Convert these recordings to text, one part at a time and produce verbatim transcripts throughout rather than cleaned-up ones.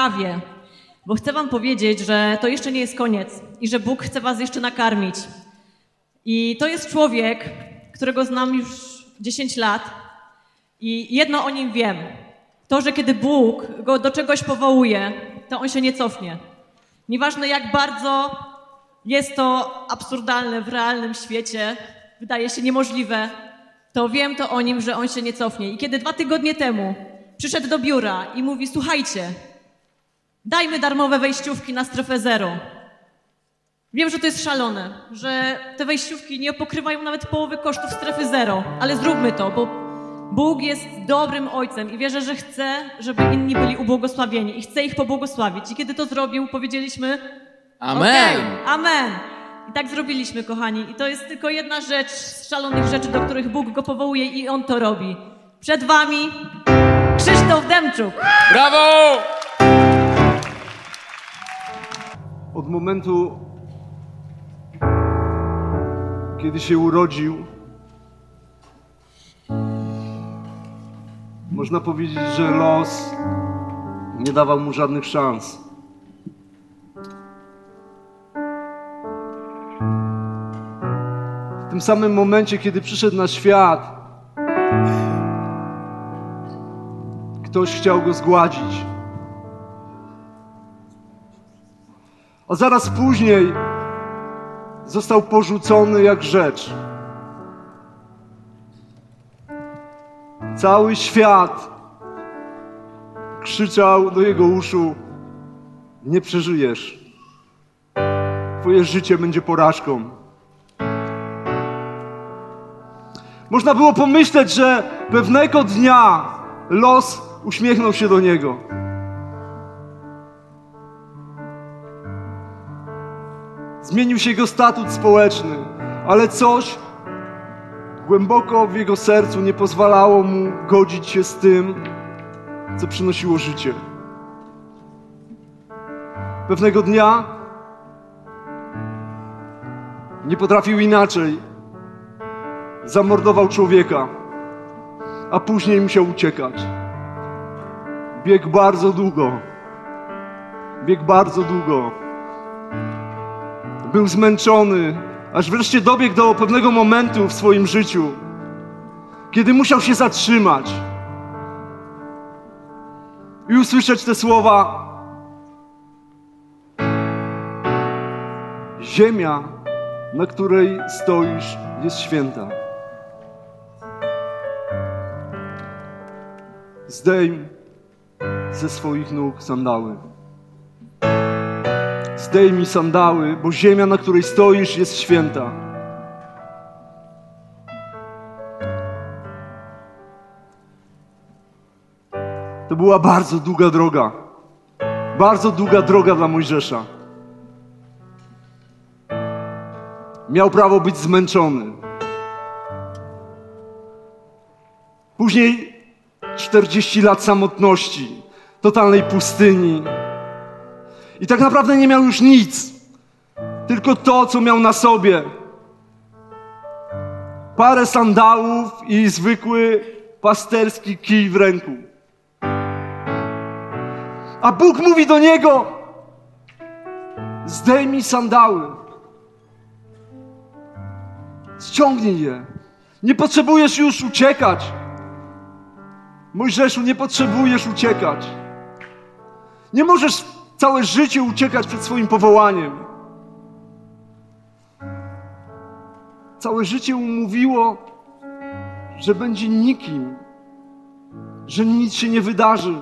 kawie, bo chcę wam powiedzieć, że to jeszcze nie jest koniec i że Bóg chce was jeszcze nakarmić. I to jest człowiek, którego znam już dziesięć lat i jedno o nim wiem. To, że kiedy Bóg go do czegoś powołuje, to on się nie cofnie. Nieważne jak bardzo jest to absurdalne w realnym świecie, wydaje się niemożliwe, to wiem to o nim, że on się nie cofnie. I kiedy dwa tygodnie temu przyszedł do biura i mówi, słuchajcie, dajmy darmowe wejściówki na strefę zero. Wiem, że to jest szalone, że te wejściówki nie pokrywają nawet połowy kosztów strefy zero, ale zróbmy to, bo Bóg jest dobrym Ojcem i wierzę, że chce, żeby inni byli ubłogosławieni i chce ich pobłogosławić. I kiedy to zrobił, powiedzieliśmy Amen. Okay, amen. I tak zrobiliśmy, kochani. I to jest tylko jedna rzecz z szalonych rzeczy, do których Bóg go powołuje i On to robi. Przed wami Krzysztof Demczuk. Brawo! Od momentu, kiedy się urodził, można powiedzieć, że los nie dawał mu żadnych szans. W tym samym momencie, kiedy przyszedł na świat, ktoś chciał go zgładzić. A zaraz później został porzucony jak rzecz. Cały świat krzyczał do jego uszu: nie przeżyjesz. Twoje życie będzie porażką. Można było pomyśleć, że pewnego dnia los uśmiechnął się do niego. Zmienił się jego statut społeczny, ale coś głęboko w jego sercu nie pozwalało mu godzić się z tym, co przynosiło życie. Pewnego dnia nie potrafił inaczej. Zamordował człowieka, a później musiał uciekać. Biegł bardzo długo. Biegł bardzo długo. Był zmęczony, aż wreszcie dobiegł do pewnego momentu w swoim życiu, kiedy musiał się zatrzymać i usłyszeć te słowa: ziemia, na której stoisz, jest święta. Zdejm ze swoich nóg sandały. Zdejmij sandały, bo ziemia, na której stoisz, jest święta. To była bardzo długa droga. Bardzo długa droga dla Mojżesza. Miał prawo być zmęczony. Później czterdzieści lat samotności, totalnej pustyni. I tak naprawdę nie miał już nic. Tylko to, co miał na sobie. Parę sandałów i zwykły pasterski kij w ręku. A Bóg mówi do niego: zdejmij sandały. Ściągnij je. Nie potrzebujesz już uciekać. Mojżeszu, nie potrzebujesz uciekać. Nie możesz całe życie uciekać przed swoim powołaniem. Całe życie mu mówiło, że będzie nikim, że nic się nie wydarzy.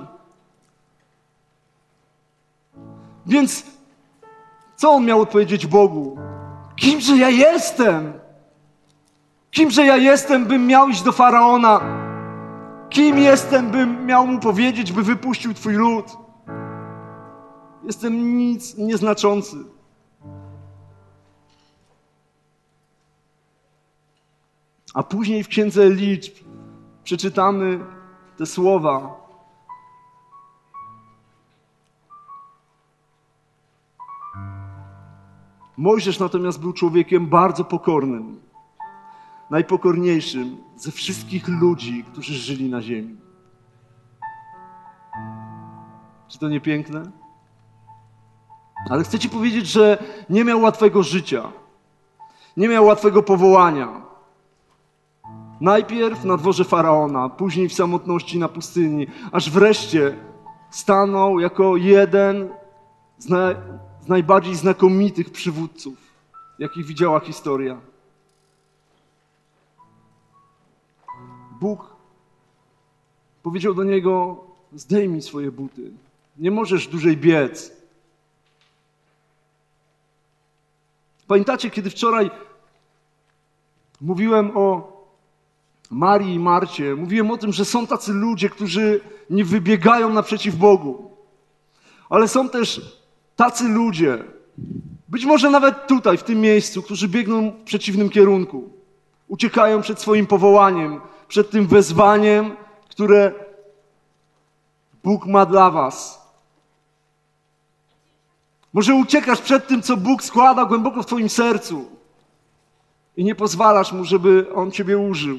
Więc co on miał odpowiedzieć Bogu? Kimże ja jestem? Kimże ja jestem, bym miał iść do Faraona? Kim jestem, bym miał mu powiedzieć, by wypuścił Twój lud? Jestem nic nieznaczący. A później w Księdze Liczb przeczytamy te słowa. Mojżesz natomiast był człowiekiem bardzo pokornym. Najpokorniejszym ze wszystkich ludzi, którzy żyli na ziemi. Czy to nie piękne? Ale chcę ci powiedzieć, że nie miał łatwego życia. Nie miał łatwego powołania. Najpierw na dworze Faraona, później w samotności na pustyni, aż wreszcie stanął jako jeden z, na, z najbardziej znakomitych przywódców, jakich widziała historia. Bóg powiedział do niego: zdejmij swoje buty. Nie możesz dłużej biec. Pamiętacie, kiedy wczoraj mówiłem o Marii i Marcie, mówiłem o tym, że są tacy ludzie, którzy nie wybiegają naprzeciw Bogu. Ale są też tacy ludzie, być może nawet tutaj, w tym miejscu, którzy biegną w przeciwnym kierunku. Uciekają przed swoim powołaniem, przed tym wezwaniem, które Bóg ma dla was. Może uciekasz przed tym, co Bóg składa głęboko w twoim sercu i nie pozwalasz Mu, żeby On ciebie użył.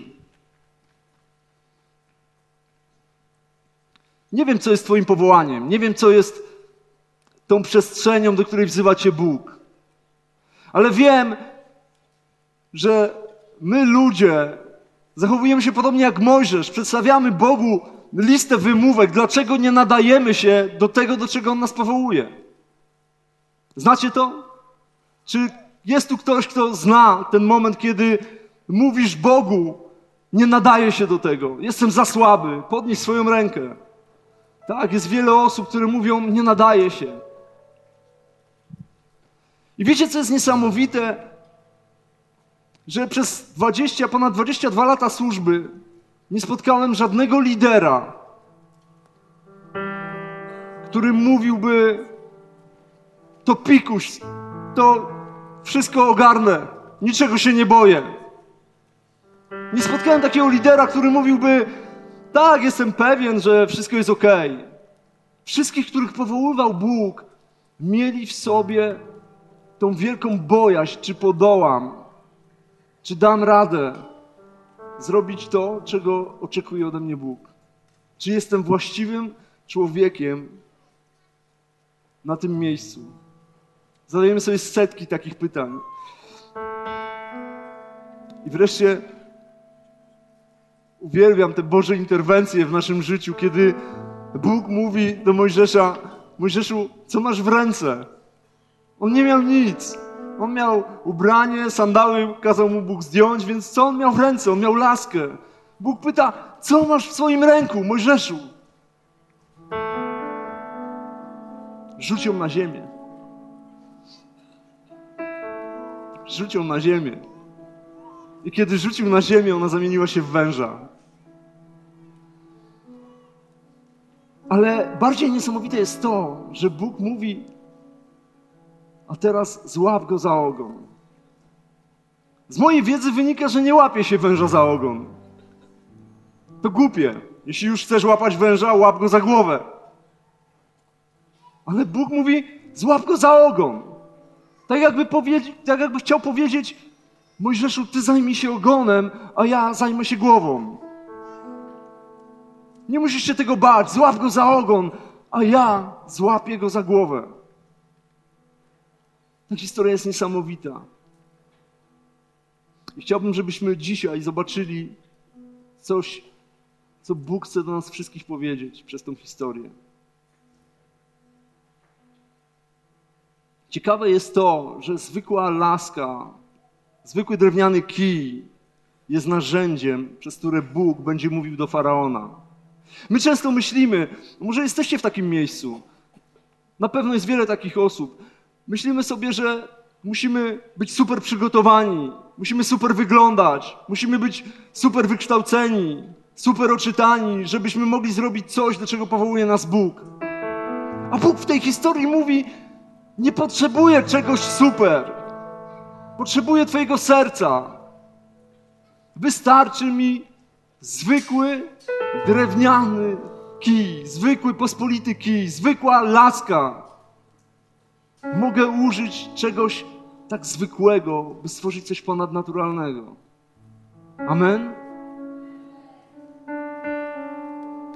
Nie wiem, co jest twoim powołaniem. Nie wiem, co jest tą przestrzenią, do której wzywa cię Bóg. Ale wiem, że my ludzie zachowujemy się podobnie jak Mojżesz. Przedstawiamy Bogu listę wymówek, dlaczego nie nadajemy się do tego, do czego On nas powołuje. Znacie to? Czy jest tu ktoś, kto zna ten moment, kiedy mówisz Bogu: nie nadaję się do tego, jestem za słaby, podnieś swoją rękę. Tak, jest wiele osób, które mówią: nie nadaję się. I wiecie, co jest niesamowite? Że przez dwadzieścia, ponad dwadzieścia dwa lata służby nie spotkałem żadnego lidera, który mówiłby: to pikuś, to wszystko ogarnę, niczego się nie boję. Nie spotkałem takiego lidera, który mówiłby: tak, jestem pewien, że wszystko jest okej. Wszystkich, których powoływał Bóg, mieli w sobie tą wielką bojaźń, czy podołam, czy dam radę zrobić to, czego oczekuje ode mnie Bóg. Czy jestem właściwym człowiekiem na tym miejscu. Zadajemy sobie setki takich pytań. I wreszcie uwielbiam te Boże interwencje w naszym życiu, kiedy Bóg mówi do Mojżesza: Mojżeszu, co masz w ręce? On nie miał nic. On miał ubranie, sandały kazał mu Bóg zdjąć, więc co on miał w ręce? On miał laskę. Bóg pyta: co masz w swoim ręku, Mojżeszu? Rzuć ją na ziemię. Rzuć ją na ziemię. I kiedy rzucił na ziemię, ona zamieniła się w węża. Ale bardziej niesamowite jest to, że Bóg mówi: a teraz złap go za ogon. Z mojej wiedzy wynika, że nie łapie się węża za ogon. To głupie. Jeśli już chcesz łapać węża, łap go za głowę. Ale Bóg mówi: złap go za ogon. Tak jakby, powiedzi, tak jakby chciał powiedzieć: Mojżeszu, ty zajmij się ogonem, a ja zajmę się głową. Nie musisz się tego bać, złap go za ogon, a ja złapię go za głowę. Ta historia jest niesamowita. I chciałbym, żebyśmy dzisiaj zobaczyli coś, co Bóg chce do nas wszystkich powiedzieć przez tą historię. Ciekawe jest to, że zwykła laska, zwykły drewniany kij jest narzędziem, przez które Bóg będzie mówił do Faraona. My często myślimy, może jesteście w takim miejscu, na pewno jest wiele takich osób, myślimy sobie, że musimy być super przygotowani, musimy super wyglądać, musimy być super wykształceni, super oczytani, żebyśmy mogli zrobić coś, do czego powołuje nas Bóg. A Bóg w tej historii mówi: nie potrzebuję czegoś super. Potrzebuję twojego serca. Wystarczy mi zwykły, drewniany kij, zwykły, pospolity kij, zwykła laska. Mogę użyć czegoś tak zwykłego, by stworzyć coś ponadnaturalnego. Amen?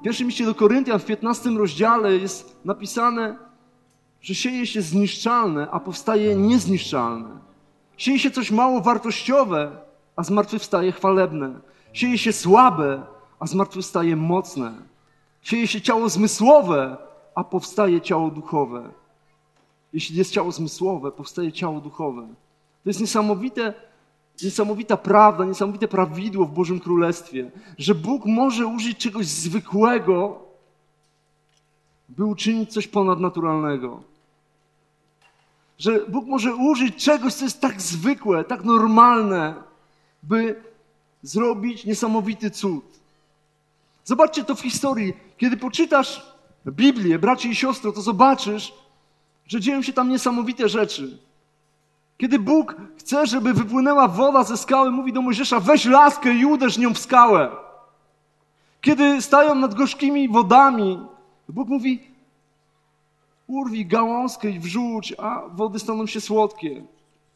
W pierwszym liście do Koryntian w piętnastym rozdziale jest napisane, że sieje się zniszczalne, a powstaje niezniszczalne. Sieje się coś mało wartościowe, a zmartwychwstaje chwalebne. Sieje się słabe, a zmartwychwstaje mocne. Sieje się ciało zmysłowe, a powstaje ciało duchowe. Jeśli jest ciało zmysłowe, powstaje ciało duchowe. To jest niesamowite, niesamowita prawda, niesamowite prawidło w Bożym Królestwie, że Bóg może użyć czegoś zwykłego, by uczynić coś ponadnaturalnego. Że Bóg może użyć czegoś, co jest tak zwykłe, tak normalne, by zrobić niesamowity cud. Zobaczcie to w historii. Kiedy poczytasz Biblię, bracie i siostro, to zobaczysz, że dzieją się tam niesamowite rzeczy. Kiedy Bóg chce, żeby wypłynęła woda ze skały, mówi do Mojżesza, weź laskę i uderz nią w skałę. Kiedy stają nad gorzkimi wodami, Bóg mówi, urwij gałązkę i wrzuć, a wody staną się słodkie.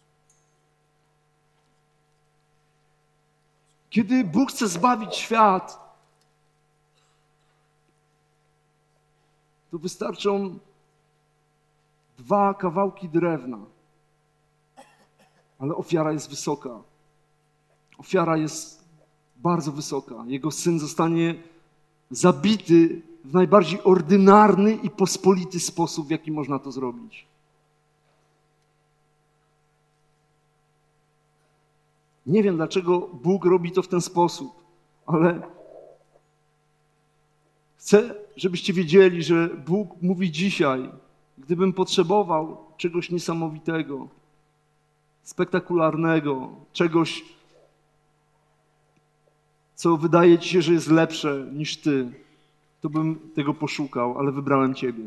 Kiedy Bóg chce zbawić świat, to wystarczą dwa kawałki drewna. Ale ofiara jest wysoka. Ofiara jest bardzo wysoka. Jego syn zostanie zabity w najbardziej ordynarny i pospolity sposób, w jaki można to zrobić. Nie wiem, dlaczego Bóg robi to w ten sposób, ale chcę, żebyście wiedzieli, że Bóg mówi dzisiaj, gdybym potrzebował czegoś niesamowitego, spektakularnego, czegoś, co wydaje ci się, że jest lepsze niż ty, to bym tego poszukał, ale wybrałem Ciebie.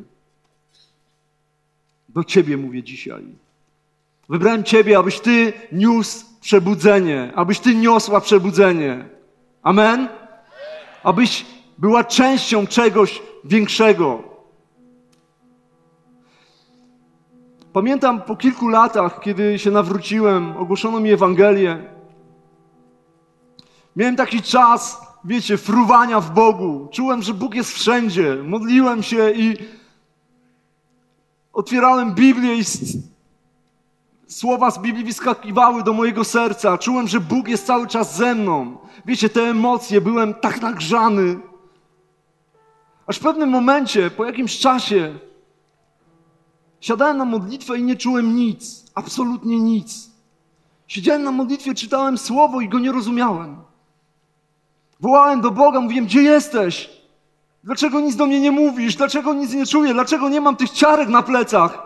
Do Ciebie mówię dzisiaj. Wybrałem Ciebie, abyś Ty niósł przebudzenie, abyś Ty niosła przebudzenie. Amen? Abyś była częścią czegoś większego. Pamiętam po kilku latach, kiedy się nawróciłem, ogłoszono mi Ewangelię. Miałem taki czas, wiecie, fruwania w Bogu. Czułem, że Bóg jest wszędzie. Modliłem się i otwierałem Biblię i słowa z Biblii wyskakiwały do mojego serca. Czułem, że Bóg jest cały czas ze mną. Wiecie, te emocje, byłem tak nagrzany. Aż w pewnym momencie, po jakimś czasie, siadałem na modlitwę i nie czułem nic. Absolutnie nic. Siedziałem na modlitwie, czytałem słowo i go nie rozumiałem. Wołałem do Boga, mówiłem, gdzie jesteś? Dlaczego nic do mnie nie mówisz? Dlaczego nic nie czuję? Dlaczego nie mam tych ciarek na plecach?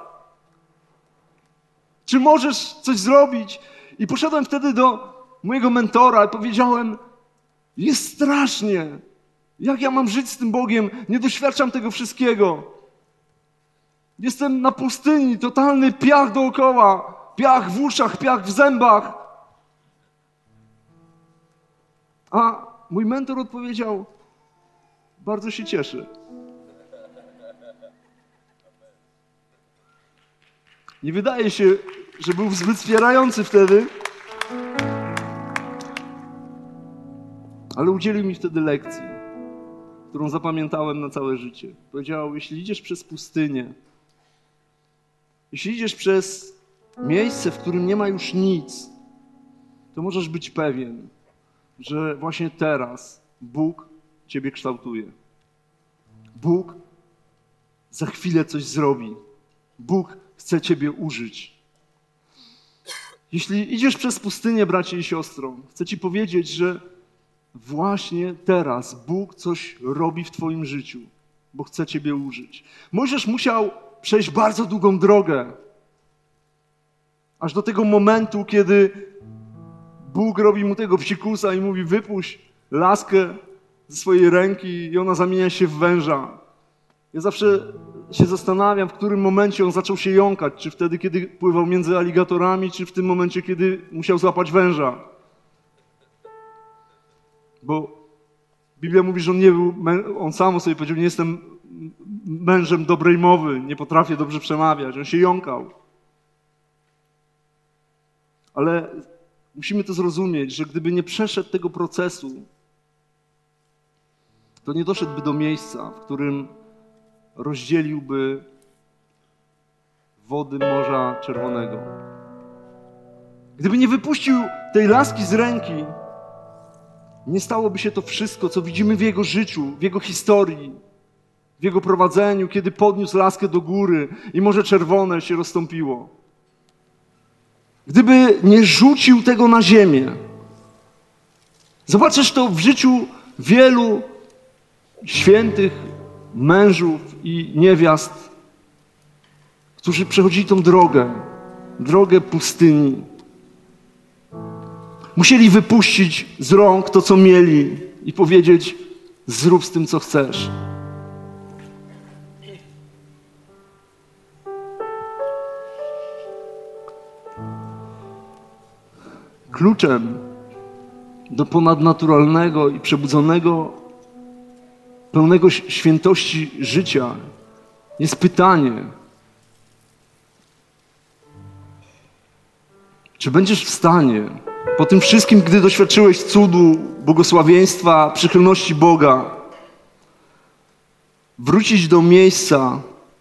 Czy możesz coś zrobić? I poszedłem wtedy do mojego mentora i powiedziałem, jest strasznie. Jak ja mam żyć z tym Bogiem? Nie doświadczam tego wszystkiego. Jestem na pustyni, totalny piach dookoła. Piach w uszach, piach w zębach. A mój mentor odpowiedział, bardzo się cieszę. Nie wydaje się, że był zbyt wspierający wtedy, ale udzielił mi wtedy lekcji, którą zapamiętałem na całe życie. Powiedział, jeśli idziesz przez pustynię, jeśli idziesz przez miejsce, w którym nie ma już nic, to możesz być pewien, że właśnie teraz Bóg ciebie kształtuje. Bóg za chwilę coś zrobi. Bóg chce ciebie użyć. Jeśli idziesz przez pustynię, bracie i siostro, chcę ci powiedzieć, że właśnie teraz Bóg coś robi w twoim życiu, bo chce ciebie użyć. Mojżesz musiał przejść bardzo długą drogę, aż do tego momentu, kiedy Bóg robi mu tego psikusa i mówi, wypuść laskę ze swojej ręki i ona zamienia się w węża. Ja zawsze się zastanawiam, w którym momencie on zaczął się jąkać. Czy wtedy, kiedy pływał między aligatorami, czy w tym momencie, kiedy musiał złapać węża. Bo Biblia mówi, że on nie był, on sam o sobie powiedział, nie jestem mężem dobrej mowy, nie potrafię dobrze przemawiać. On się jąkał. Ale musimy to zrozumieć, że gdyby nie przeszedł tego procesu, to nie doszedłby do miejsca, w którym rozdzieliłby wody Morza Czerwonego. Gdyby nie wypuścił tej laski z ręki, nie stałoby się to wszystko, co widzimy w jego życiu, w jego historii, w jego prowadzeniu, kiedy podniósł laskę do góry i Morze Czerwone się rozstąpiło. Gdyby nie rzucił tego na ziemię, zobaczysz to w życiu wielu świętych mężów i niewiast, którzy przechodzili tą drogę, drogę pustyni. Musieli wypuścić z rąk to, co mieli i powiedzieć: zrób z tym, co chcesz. Kluczem do ponadnaturalnego i przebudzonego, pełnego świętości życia jest pytanie, czy będziesz w stanie po tym wszystkim, gdy doświadczyłeś cudu, błogosławieństwa, przychylności Boga, wrócić do miejsca,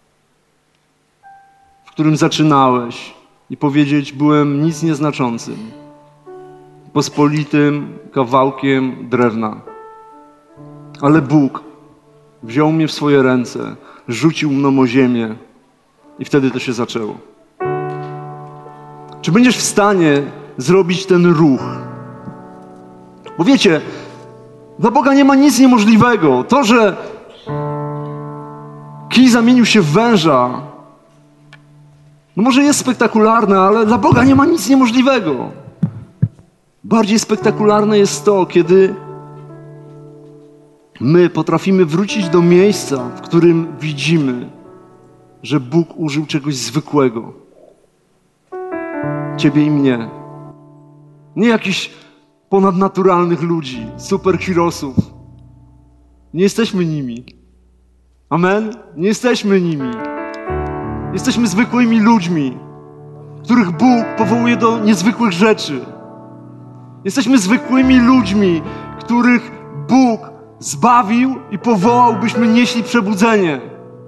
w którym zaczynałeś i powiedzieć: byłem nic nieznaczącym, pospolitym kawałkiem drewna. Ale Bóg wziął mnie w swoje ręce, rzucił mną o ziemię i wtedy to się zaczęło. Czy będziesz w stanie zrobić ten ruch? Bo wiecie, dla Boga nie ma nic niemożliwego. To, że kij zamienił się w węża, no może jest spektakularne, ale dla Boga nie ma nic niemożliwego. Bardziej spektakularne jest to, kiedy my potrafimy wrócić do miejsca, w którym widzimy, że Bóg użył czegoś zwykłego. Ciebie i mnie. Nie jakichś ponadnaturalnych ludzi, superheroesów. Nie jesteśmy nimi. Amen? Nie jesteśmy nimi. Jesteśmy zwykłymi ludźmi, których Bóg powołuje do niezwykłych rzeczy. Jesteśmy zwykłymi ludźmi, których Bóg zbawił i powołał, byśmy nieśli przebudzenie.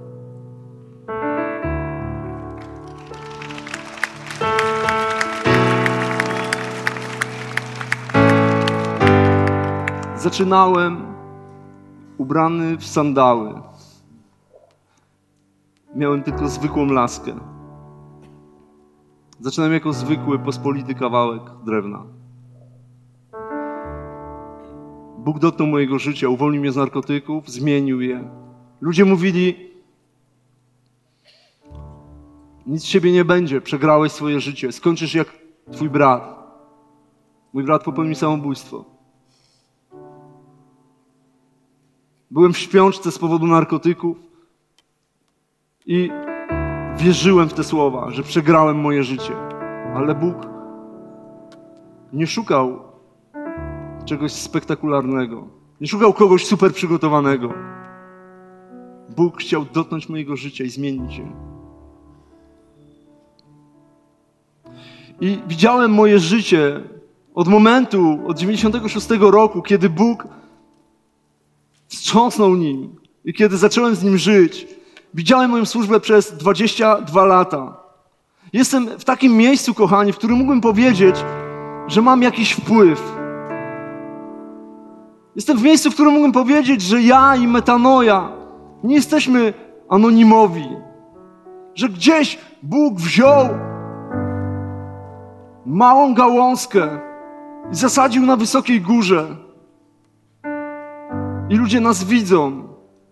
Zaczynałem ubrany w sandały. Miałem tylko zwykłą laskę. Zaczynałem jako zwykły, pospolity kawałek drewna. Bóg dotknął mojego życia, uwolnił mnie z narkotyków, zmienił je. Ludzie mówili: nic z ciebie nie będzie, przegrałeś swoje życie, skończysz jak twój brat. Mój brat popełnił samobójstwo. Byłem w śpiączce z powodu narkotyków i wierzyłem w te słowa, że przegrałem moje życie. Ale Bóg nie szukał czegoś spektakularnego. Nie szukał kogoś super przygotowanego. Bóg chciał dotknąć mojego życia i zmienić je. I widziałem moje życie od momentu, od dziewięćdziesiątego szóstego roku, kiedy Bóg wstrząsnął nim i kiedy zacząłem z nim żyć. Widziałem moją służbę przez dwadzieścia dwa lata. Jestem w takim miejscu, kochani, w którym mógłbym powiedzieć, że mam jakiś wpływ. Jestem w miejscu, w którym mógłbym powiedzieć, że ja i Metanoja nie jesteśmy anonimowi. Że gdzieś Bóg wziął małą gałązkę i zasadził na wysokiej górze. I ludzie nas widzą.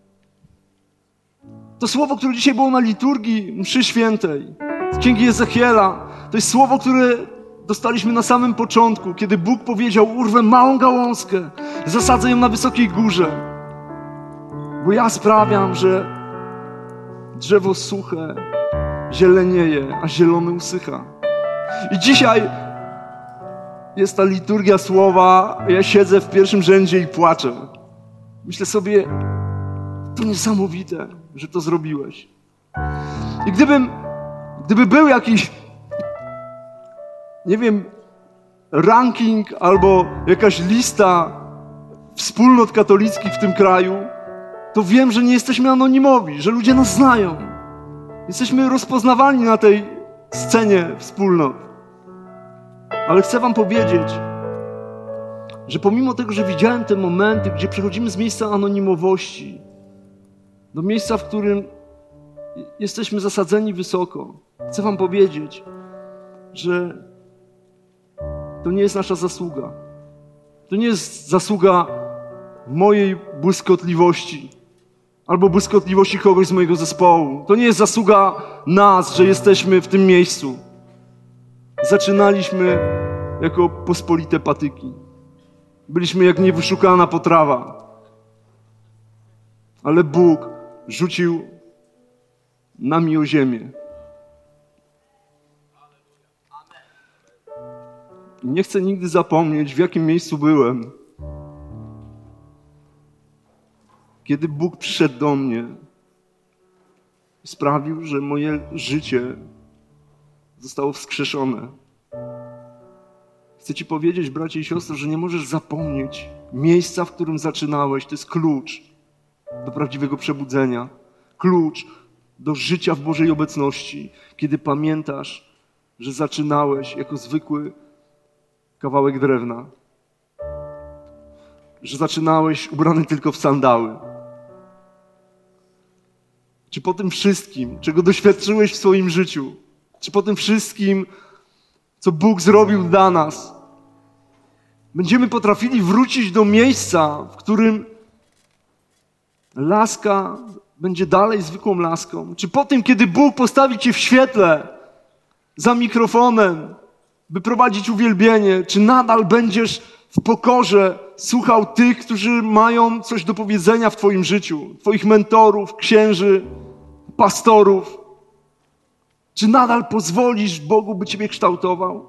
To słowo, które dzisiaj było na liturgii mszy świętej, z Księgi Ezechiela, to jest słowo, które dostaliśmy na samym początku, kiedy Bóg powiedział: urwę małą gałązkę, zasadzę ją na wysokiej górze. Bo ja sprawiam, że drzewo suche zielenieje, a zielone usycha. I dzisiaj jest ta liturgia słowa, ja siedzę w pierwszym rzędzie i płaczę. Myślę sobie, to niesamowite, że to zrobiłeś. I gdybym, gdyby był jakiś, nie wiem, ranking albo jakaś lista wspólnot katolickich w tym kraju, to wiem, że nie jesteśmy anonimowi, że ludzie nas znają. Jesteśmy rozpoznawalni na tej scenie wspólnot. Ale chcę wam powiedzieć, że pomimo tego, że widziałem te momenty, gdzie przechodzimy z miejsca anonimowości do miejsca, w którym jesteśmy zasadzeni wysoko, chcę wam powiedzieć, że to nie jest nasza zasługa. To nie jest zasługa mojej błyskotliwości albo błyskotliwości kogoś z mojego zespołu. To nie jest zasługa nas, że jesteśmy w tym miejscu. Zaczynaliśmy jako pospolite patyki. Byliśmy jak niewyszukana potrawa. Ale Bóg rzucił nami o ziemię. Nie chcę nigdy zapomnieć, w jakim miejscu byłem, kiedy Bóg przyszedł do mnie i sprawił, że moje życie zostało wskrzeszone. Chcę ci powiedzieć, bracie i siostry, że nie możesz zapomnieć miejsca, w którym zaczynałeś. To jest klucz do prawdziwego przebudzenia. Klucz do życia w Bożej obecności. Kiedy pamiętasz, że zaczynałeś jako zwykły kawałek drewna. Że zaczynałeś ubrany tylko w sandały. Czy po tym wszystkim, czego doświadczyłeś w swoim życiu, czy po tym wszystkim, co Bóg zrobił dla nas, będziemy potrafili wrócić do miejsca, w którym laska będzie dalej zwykłą laską? Czy po tym, kiedy Bóg postawi cię w świetle, za mikrofonem, by prowadzić uwielbienie, czy nadal będziesz w pokorze słuchał tych, którzy mają coś do powiedzenia w twoim życiu, twoich mentorów, księży, pastorów? Czy nadal pozwolisz Bogu, by ciebie kształtował?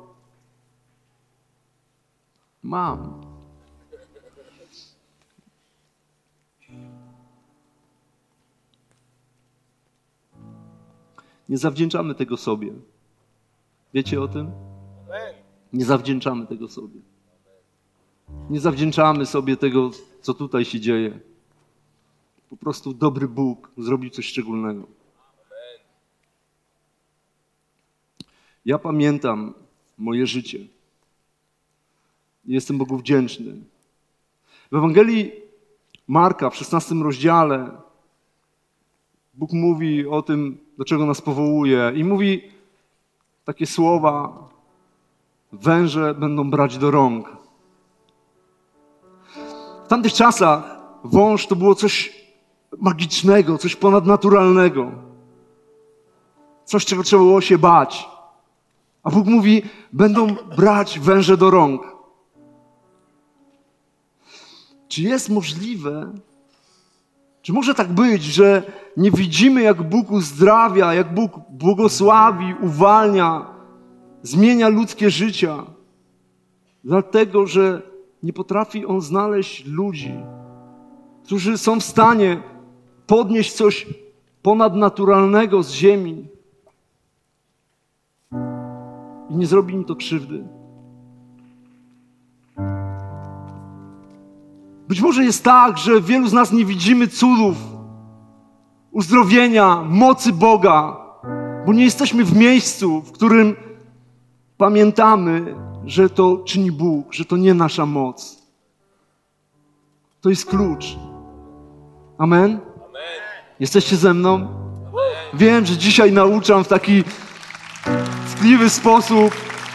Mam. Nie zawdzięczamy tego sobie. Wiecie o tym? Nie zawdzięczamy tego sobie. Nie zawdzięczamy sobie tego, co tutaj się dzieje. Po prostu dobry Bóg zrobił coś szczególnego. Ja pamiętam moje życie. Jestem Bogu wdzięczny. W Ewangelii Marka w szesnastym rozdziale Bóg mówi o tym, do czego nas powołuje. I mówi takie słowa: węże będą brać do rąk. W tamtych czasach wąż to było coś magicznego, coś ponadnaturalnego. Coś, czego trzeba było się bać. A Bóg mówi, będą brać węże do rąk. Czy jest możliwe, czy może tak być, że nie widzimy, jak Bóg uzdrawia, jak Bóg błogosławi, uwalnia, zmienia ludzkie życia, dlatego, że nie potrafi On znaleźć ludzi, którzy są w stanie podnieść coś ponadnaturalnego z ziemi i nie zrobi im to krzywdy. Być może jest tak, że wielu z nas nie widzimy cudów, uzdrowienia, mocy Boga, bo nie jesteśmy w miejscu, w którym pamiętamy, że to czyni Bóg, że to nie nasza moc. To jest klucz. Amen? Amen. Jesteście ze mną? Amen. Wiem, że dzisiaj nauczam w taki tkliwy sposób.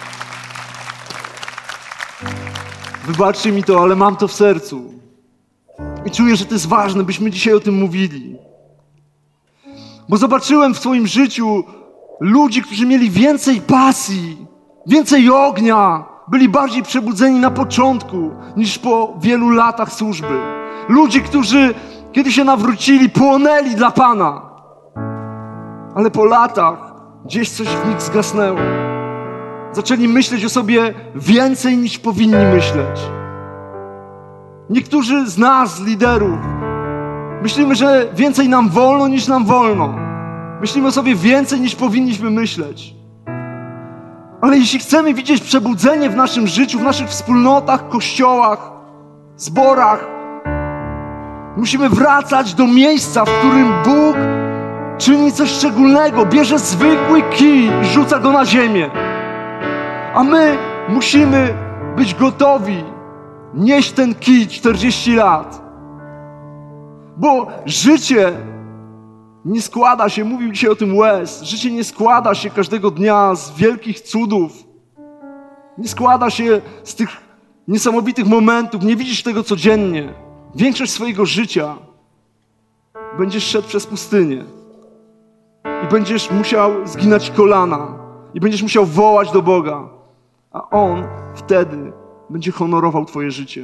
Wybaczcie mi to, ale mam to w sercu. I czuję, że to jest ważne, byśmy dzisiaj o tym mówili. Bo zobaczyłem w swoim życiu ludzi, którzy mieli więcej pasji, więcej ognia, byli bardziej przebudzeni na początku niż po wielu latach służby. Ludzi, którzy, kiedy się nawrócili, płonęli dla Pana. Ale po latach gdzieś coś w nich zgasnęło. Zaczęli myśleć o sobie więcej niż powinni myśleć. Niektórzy z nas, liderów, myślimy, że więcej nam wolno niż nam wolno. Myślimy o sobie więcej niż powinniśmy myśleć. Ale jeśli chcemy widzieć przebudzenie w naszym życiu, w naszych wspólnotach, kościołach, zborach, Musimy wracać do miejsca, w którym Bóg czyni coś szczególnego. Bierze zwykły kij i rzuca go na ziemię. A my musimy być gotowi nieść ten kij czterdzieści lat. Bo życie nie składa się, mówił dzisiaj o tym Wes, życie nie składa się każdego dnia z wielkich cudów. Nie składa się z tych niesamowitych momentów. Nie widzisz tego codziennie. Większość swojego życia będziesz szedł przez pustynię i będziesz musiał zginać kolana i będziesz musiał wołać do Boga, a On wtedy będzie honorował twoje życie.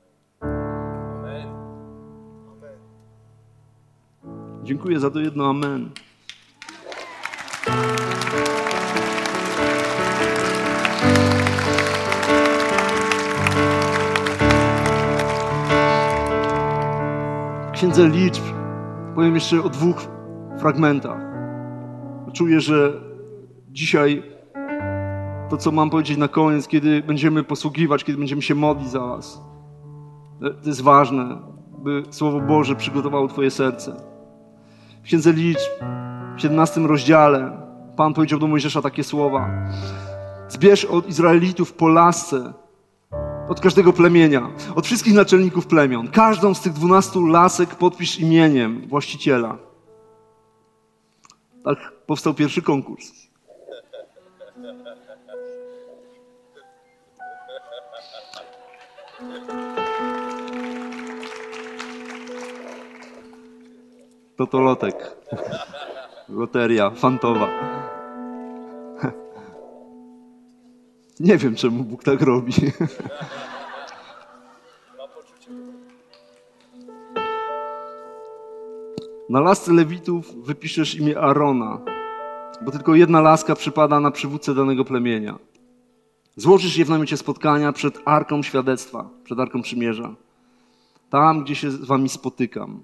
Dziękuję za to jedno amen. W Księdze Liczb powiem jeszcze o dwóch fragmentach. Czuję, że dzisiaj to, co mam powiedzieć na koniec, kiedy będziemy posługiwać, kiedy będziemy się modlić za was, to jest ważne, by Słowo Boże przygotowało twoje serce. W Księdze Liczb, w siedemnastym rozdziale, Pan powiedział do Mojżesza takie słowa: zbierz od Izraelitów po lasce, od każdego plemienia, od wszystkich naczelników plemion. Każdą z tych dwunastu lasek podpisz imieniem właściciela. Tak powstał pierwszy konkurs. Totolotek. Loteria fantowa. Nie wiem, czemu Bóg tak robi. Na lasce Lewitów wypiszesz imię Arona, bo tylko jedna laska przypada na przywódcę danego plemienia. Złożysz je w namiocie spotkania przed Arką Świadectwa, przed Arką Przymierza. Tam, gdzie się z wami spotykam.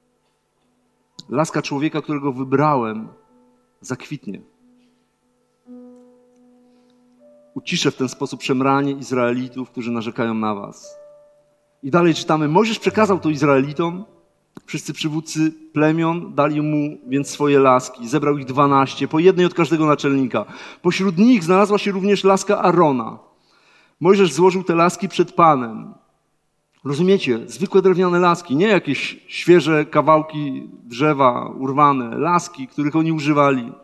Laska człowieka, którego wybrałem, zakwitnie. Uciszę w ten sposób szemranie Izraelitów, którzy narzekają na was. I dalej czytamy: Mojżesz przekazał to Izraelitom. Wszyscy przywódcy plemion dali mu więc swoje laski. Zebrał ich dwanaście, po jednej od każdego naczelnika. Pośród nich znalazła się również laska Arona. Mojżesz złożył te laski przed Panem. Rozumiecie? Zwykłe drewniane laski, nie jakieś świeże kawałki drzewa urwane. Laski, których oni używali.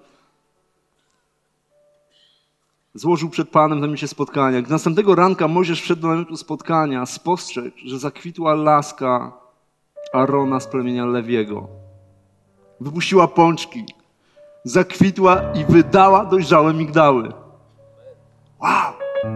Złożył przed Panem w namiocie spotkania. Gdy następnego ranka Mojżesz wszedł do namiotu spotkania, spostrzegł, że zakwitła laska Arona z plemienia Lewiego. Wypuściła pączki, zakwitła i wydała dojrzałe migdały. Wow!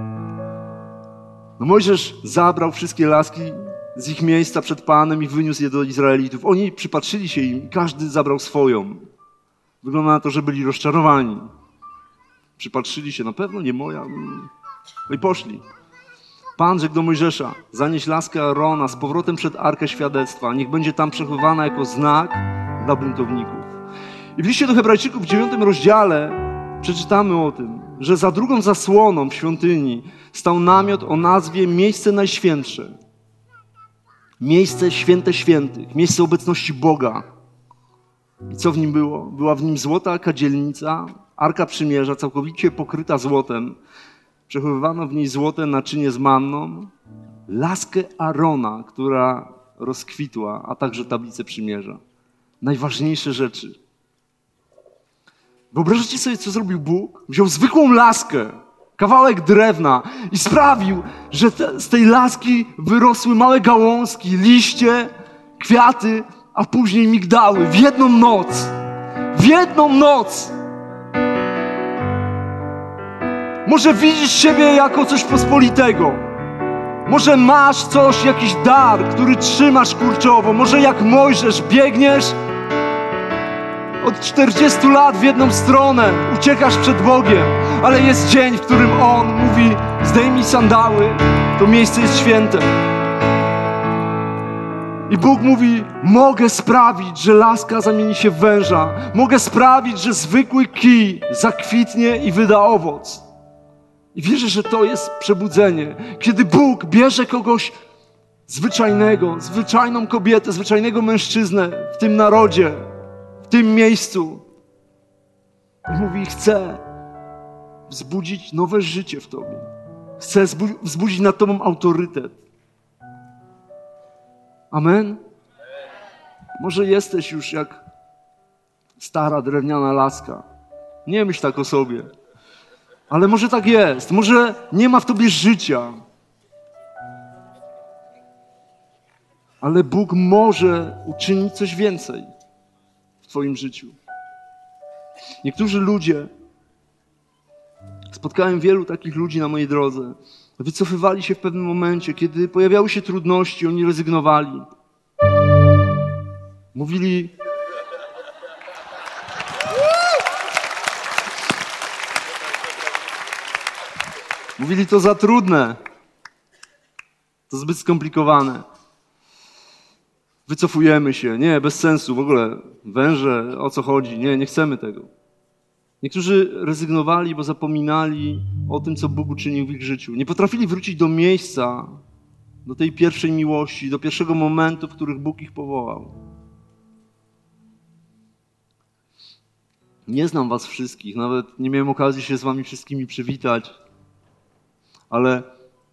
No Mojżesz zabrał wszystkie laski z ich miejsca przed Panem i wyniósł je do Izraelitów. Oni przypatrzyli się im i każdy zabrał swoją. Wygląda na to, że byli rozczarowani. Przypatrzyli się, na pewno nie moja. No i poszli. Pan rzekł do Mojżesza: zanieś laskę Arona z powrotem przed Arkę Świadectwa. Niech będzie tam przechowywana jako znak dla buntowników. I w liście do Hebrajczyków w dziewiątym rozdziale przeczytamy o tym, że za drugą zasłoną w świątyni stał namiot o nazwie Miejsce Najświętsze. Miejsce święte świętych, miejsce obecności Boga. I co w nim było? Była w nim złota kadzielnica, Arka Przymierza, całkowicie pokryta złotem. Przechowywano w niej złote naczynie z manną, laskę Arona, która rozkwitła, a także tablicę przymierza. Najważniejsze rzeczy. Wyobraźcie sobie, co zrobił Bóg? Wziął zwykłą laskę, kawałek drewna i sprawił, że te, z tej laski wyrosły małe gałązki, liście, kwiaty, a później migdały w jedną noc. W jedną noc! Może widzisz siebie jako coś pospolitego. Może masz coś, jakiś dar, który trzymasz kurczowo. Może jak Mojżesz biegniesz od czterdziestu lat w jedną stronę, uciekasz przed Bogiem, ale jest dzień, w którym On mówi: zdejmij sandały, to miejsce jest święte. I Bóg mówi: mogę sprawić, że laska zamieni się w węża. Mogę sprawić, że zwykły kij zakwitnie i wyda owoc. I wierzę, że to jest przebudzenie. Kiedy Bóg bierze kogoś zwyczajnego, zwyczajną kobietę, zwyczajnego mężczyznę w tym narodzie, w tym miejscu. I mówi, chcę wzbudzić nowe życie w tobie. Chcę wzbudzić nad tobą autorytet. Amen? Może jesteś już jak stara, drewniana laska. Nie myśl tak o sobie. Ale może tak jest. Może nie ma w tobie życia. Ale Bóg może uczynić coś więcej w twoim życiu. Niektórzy ludzie, spotkałem wielu takich ludzi na mojej drodze, wycofywali się w pewnym momencie, kiedy pojawiały się trudności, oni rezygnowali. Mówili, mówili, to za trudne, to zbyt skomplikowane. Wycofujemy się, nie, bez sensu, w ogóle węże, o co chodzi, nie, nie chcemy tego. Niektórzy rezygnowali, bo zapominali o tym, co Bóg uczynił w ich życiu. Nie potrafili wrócić do miejsca, do tej pierwszej miłości, do pierwszego momentu, w których Bóg ich powołał. Nie znam was wszystkich, nawet nie miałem okazji się z wami wszystkimi przywitać, ale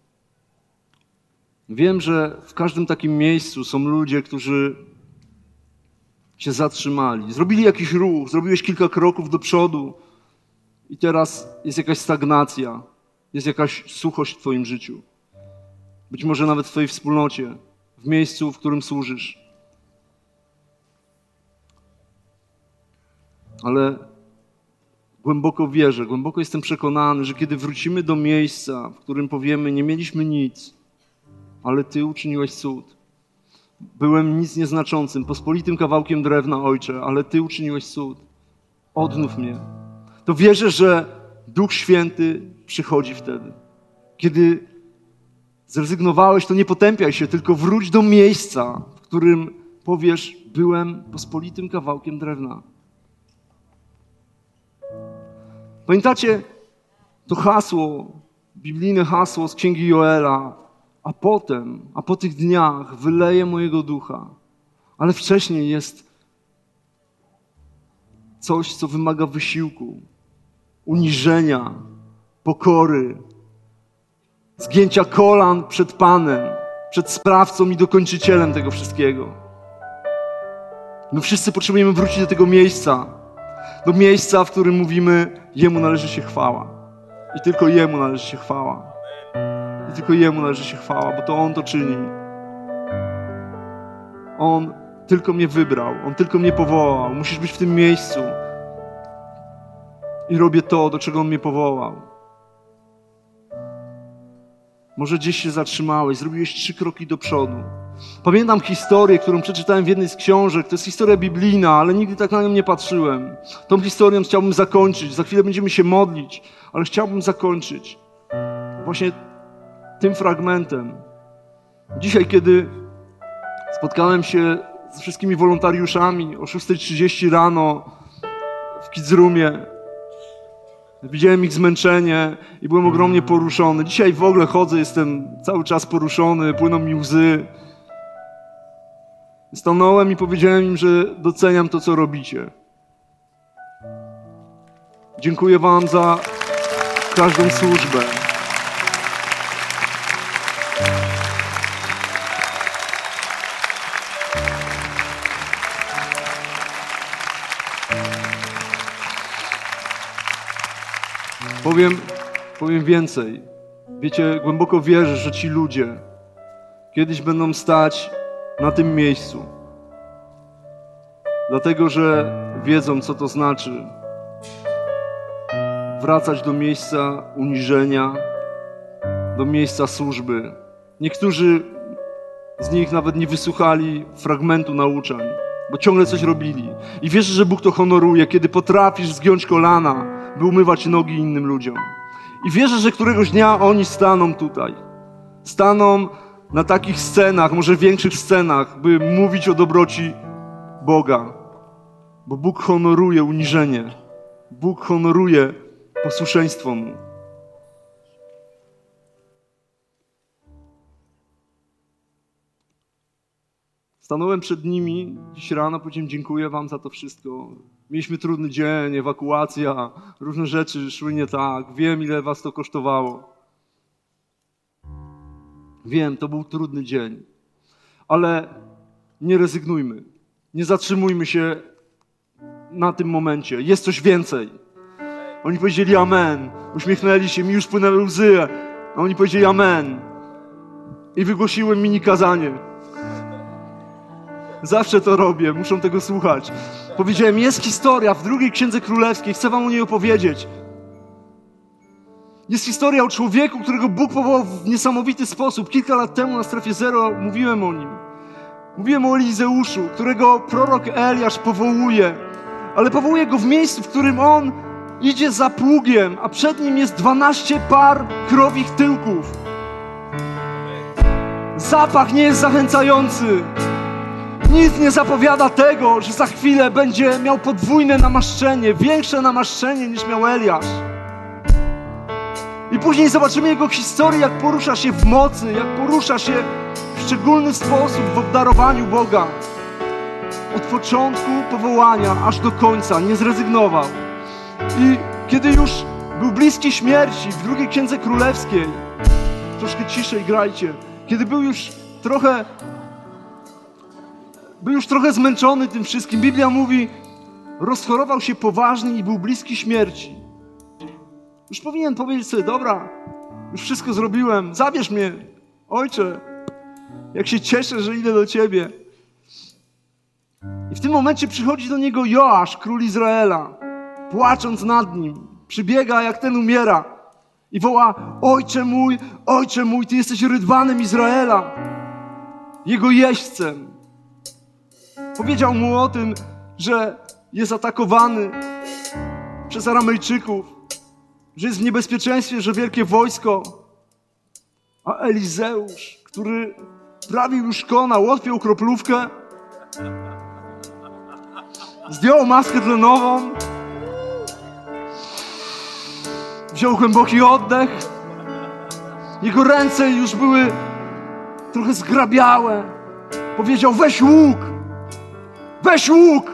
wiem, że w każdym takim miejscu są ludzie, którzy się zatrzymali. Zrobili jakiś ruch, zrobiłeś kilka kroków do przodu i teraz jest jakaś stagnacja, jest jakaś suchość w twoim życiu. Być może nawet w twojej wspólnocie, w miejscu, w którym służysz. Ale głęboko wierzę, głęboko jestem przekonany, że kiedy wrócimy do miejsca, w którym powiemy, nie mieliśmy nic, ale Ty uczyniłeś cud. Byłem nic nieznaczącym, pospolitym kawałkiem drewna, Ojcze, ale Ty uczyniłeś cud. Odnów mnie. To wierzę, że Duch Święty przychodzi wtedy. Kiedy zrezygnowałeś, to nie potępiaj się, tylko wróć do miejsca, w którym powiesz, byłem pospolitym kawałkiem drewna. Pamiętacie to hasło, biblijne hasło z Księgi Joela, a potem, a po tych dniach wyleję mojego ducha. Ale wcześniej jest coś, co wymaga wysiłku, uniżenia, pokory, zgięcia kolan przed Panem, przed sprawcą i dokończycielem tego wszystkiego. My wszyscy potrzebujemy wrócić do tego miejsca, do miejsca, w którym mówimy, Jemu należy się chwała. I tylko Jemu należy się chwała. I tylko Jemu należy się chwała, bo to On to czyni. On tylko mnie wybrał, On tylko mnie powołał. Musisz być w tym miejscu. I robię to, do czego On mnie powołał. Może gdzieś się zatrzymałeś, zrobiłeś trzy kroki do przodu. Pamiętam historię, którą przeczytałem w jednej z książek. To jest historia biblijna, ale nigdy tak na nią nie patrzyłem. Tą historią chciałbym zakończyć. Za chwilę będziemy się modlić, ale chciałbym zakończyć właśnie tym fragmentem. Dzisiaj, kiedy spotkałem się z wszystkimi wolontariuszami o szósta trzydzieści rano w Kids Roomie, widziałem ich zmęczenie i byłem ogromnie poruszony. Dzisiaj w ogóle chodzę, jestem cały czas poruszony, płyną mi łzy. Stanąłem i powiedziałem im, że doceniam to, co robicie. Dziękuję wam za każdą służbę. Powiem, powiem więcej. Wiecie, głęboko wierzę, że ci ludzie kiedyś będą stać na tym miejscu. Dlatego, że wiedzą, co to znaczy wracać do miejsca uniżenia, do miejsca służby. Niektórzy z nich nawet nie wysłuchali fragmentu nauczań, bo ciągle coś robili. I wierzę, że Bóg to honoruje, kiedy potrafisz zgiąć kolana, by umywać nogi innym ludziom. I wierzę, że któregoś dnia oni staną tutaj. Staną na takich scenach, może większych scenach, by mówić o dobroci Boga. Bo Bóg honoruje uniżenie. Bóg honoruje posłuszeństwo Mu. stanąłem przed nimi dziś rano, powiedziałem dziękuję wam za to wszystko. Mieliśmy trudny dzień, ewakuacja, różne rzeczy szły nie tak. Wiem, ile was to kosztowało. Wiem, to był trudny dzień. Ale nie rezygnujmy. Nie zatrzymujmy się na tym momencie. Jest coś więcej. Oni powiedzieli amen. Uśmiechnęli się, mi już płynęły łzy. A oni powiedzieli amen. I wygłosiłem mini kazanie. Zawsze to robię, muszą tego słuchać. Powiedziałem, jest historia w drugiej Księdze Królewskiej, chcę wam o niej opowiedzieć. Jest historia o człowieku, którego Bóg powołał w niesamowity sposób. Kilka lat temu na Strefie Zero mówiłem o nim. Mówiłem o Elizeuszu, którego prorok Eliasz powołuje. Ale powołuje go w miejscu, w którym on idzie za pługiem, a przed nim jest dwanaście par krowich tyłków. Zapach nie jest zachęcający. Nic nie zapowiada tego, że za chwilę będzie miał podwójne namaszczenie, większe namaszczenie niż miał Eliasz. I później zobaczymy jego historię, jak porusza się w mocy, jak porusza się w szczególny sposób w obdarowaniu Boga. Od początku powołania aż do końca nie zrezygnował. I kiedy już był bliski śmierci w drugiej Księdze Królewskiej, troszkę ciszej grajcie, kiedy był już trochę był już trochę zmęczony tym wszystkim, Biblia mówi, rozchorował się poważnie i był bliski śmierci. Już powinien powiedzieć sobie, dobra, już wszystko zrobiłem, zabierz mnie, Ojcze, jak się cieszę, że idę do Ciebie. I w tym momencie przychodzi do niego Joasz, król Izraela, płacząc nad nim, przybiega jak ten umiera i woła, Ojcze mój, Ojcze mój, Ty jesteś rydwanem Izraela, jego jeźdźcem. Powiedział mu o tym, że jest atakowany przez Aramejczyków, że jest w niebezpieczeństwie, że wielkie wojsko. A Elizeusz, który prawił już kona, odpiął kroplówkę, zdjął maskę tlenową, wziął głęboki oddech. Jego ręce już były trochę zgrabiałe. Powiedział, weź łuk, weź łuk,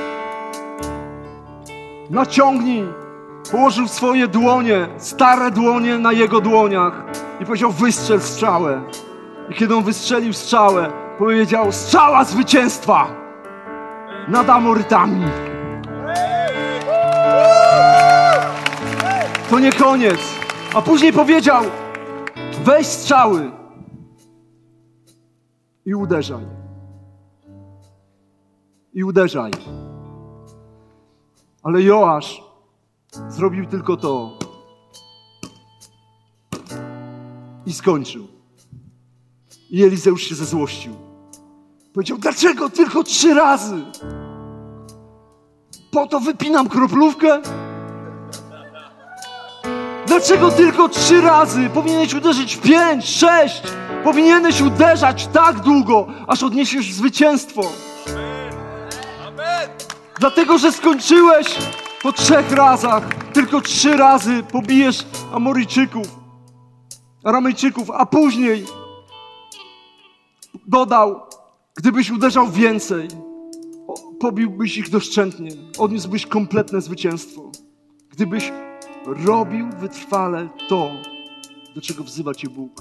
naciągnij. Położył swoje dłonie, stare dłonie na jego dłoniach i powiedział, wystrzel strzałę. I kiedy on wystrzelił strzałę, powiedział, strzała zwycięstwa nad Amorytami. To nie koniec. A później powiedział, weź strzały i uderzaj. I uderzaj. Ale Joasz zrobił tylko to i skończył. I Elizeusz się zezłościł. Powiedział, dlaczego tylko trzy razy? Po to wypinam kroplówkę? Dlaczego tylko trzy razy? Powinieneś uderzyć w pięć, sześć. Powinieneś uderzać tak długo, aż odniesiesz zwycięstwo. Dlatego, że skończyłeś po trzech razach. Tylko trzy razy pobijesz Amoryjczyków, Aramejczyków, a później dodał, gdybyś uderzał więcej, pobiłbyś ich doszczętnie, odniósłbyś kompletne zwycięstwo. Gdybyś robił wytrwale to, do czego wzywa Cię Bóg.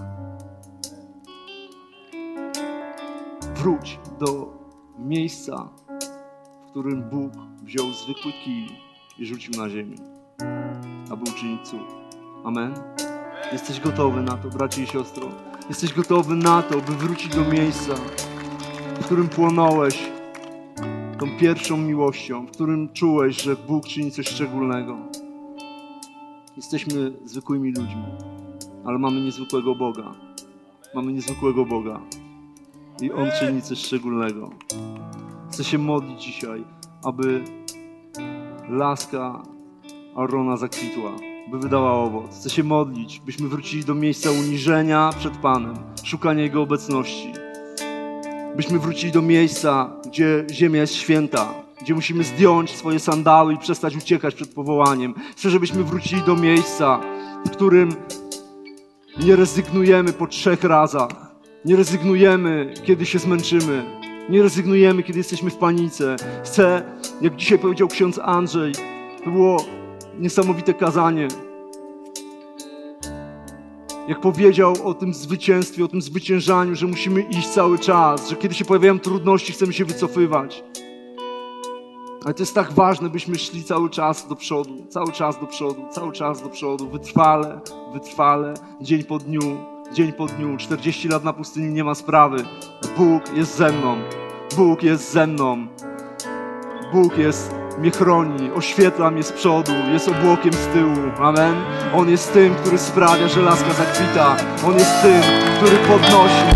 Wróć do miejsca, w którym Bóg wziął zwykły kij i rzucił na ziemię, aby uczynić cud. Amen? Jesteś gotowy na to, bracie i siostro? Jesteś gotowy na to, by wrócić do miejsca, w którym płonąłeś tą pierwszą miłością, w którym czułeś, że Bóg czyni coś szczególnego. Jesteśmy zwykłymi ludźmi, ale mamy niezwykłego Boga. Mamy niezwykłego Boga i On czyni coś szczególnego. Chcę się modlić dzisiaj, aby laska Arona zakwitła, by wydała owoc. Chcę się modlić, byśmy wrócili do miejsca uniżenia przed Panem, szukania Jego obecności. Byśmy wrócili do miejsca, gdzie ziemia jest święta, gdzie musimy zdjąć swoje sandały i przestać uciekać przed powołaniem. Chcę, żebyśmy wrócili do miejsca, w którym nie rezygnujemy po trzech razach. Nie rezygnujemy, kiedy się zmęczymy. Nie rezygnujemy, kiedy jesteśmy w panice. Chcę, jak dzisiaj powiedział ksiądz Andrzej, to było niesamowite kazanie. Jak powiedział o tym zwycięstwie, o tym zwyciężaniu, że musimy iść cały czas, że kiedy się pojawiają trudności, chcemy się wycofywać. Ale to jest tak ważne, byśmy szli cały czas do przodu, cały czas do przodu, cały czas do przodu, wytrwale, wytrwale, dzień po dniu, dzień po dniu. czterdzieści lat na pustyni, nie ma sprawy. Bóg jest ze mną, Bóg jest ze mną. Bóg jest, mnie chroni, oświetla mnie z przodu, jest obłokiem z tyłu, amen. On jest tym, który sprawia, że laska zakwita. On jest tym, który podnosi.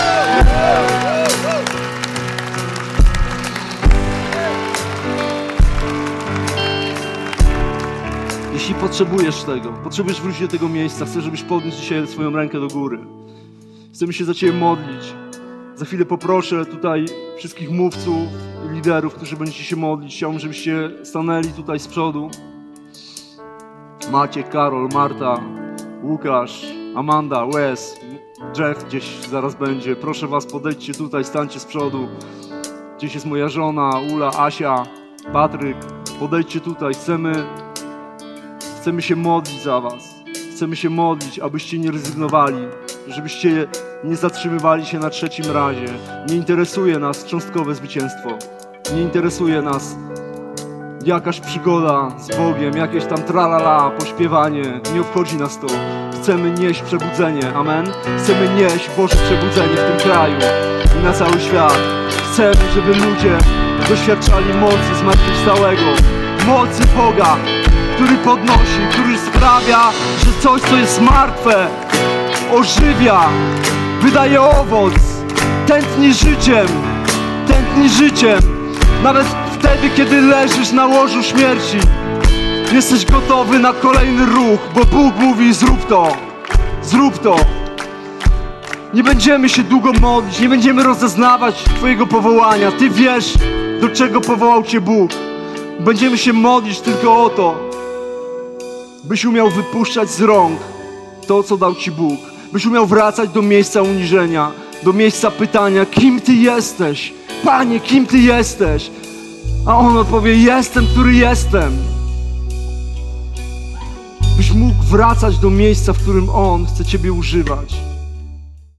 Jeśli potrzebujesz tego, potrzebujesz wrócić do tego miejsca, chcę, żebyś podniósł dzisiaj swoją rękę do góry. Chcemy się za Ciebie modlić. Za chwilę poproszę tutaj wszystkich mówców i liderów, którzy będziecie się modlić. Chciałbym, żebyście stanęli tutaj z przodu. Maciek, Karol, Marta, Łukasz, Amanda, Wes, Jeff gdzieś zaraz będzie. Proszę was, podejdźcie tutaj, stańcie z przodu. Gdzieś jest moja żona, Ula, Asia, Patryk. Podejdźcie tutaj, chcemy, chcemy się modlić za was. Chcemy się modlić, abyście nie rezygnowali, żebyście nie zatrzymywali się na trzecim razie. Nie interesuje nas cząstkowe zwycięstwo. Nie interesuje nas jakaś przygoda z Bogiem, jakieś tam tralala, pośpiewanie. Nie obchodzi nas to. Chcemy nieść przebudzenie, amen? Chcemy nieść Boże przebudzenie w tym kraju i na cały świat. Chcemy, żeby ludzie doświadczali mocy zmartwychwstałego, mocy Boga, który podnosi, który sprawia, że coś, co jest martwe, ożywia, wydaje owoc, tętni życiem, tętni życiem. Nawet wtedy, kiedy leżysz na łożu śmierci, jesteś gotowy na kolejny ruch, bo Bóg mówi: zrób to, zrób to. Nie będziemy się długo modlić, nie będziemy rozeznawać Twojego powołania. Ty wiesz, do czego powołał Cię Bóg. Będziemy się modlić tylko o to, byś umiał wypuszczać z rąk to, co dał Ci Bóg. Byś umiał wracać do miejsca uniżenia, do miejsca pytania: kim Ty jesteś? Panie, kim Ty jesteś? A On odpowie: jestem, który jestem. Byś mógł wracać do miejsca, w którym On chce Ciebie używać.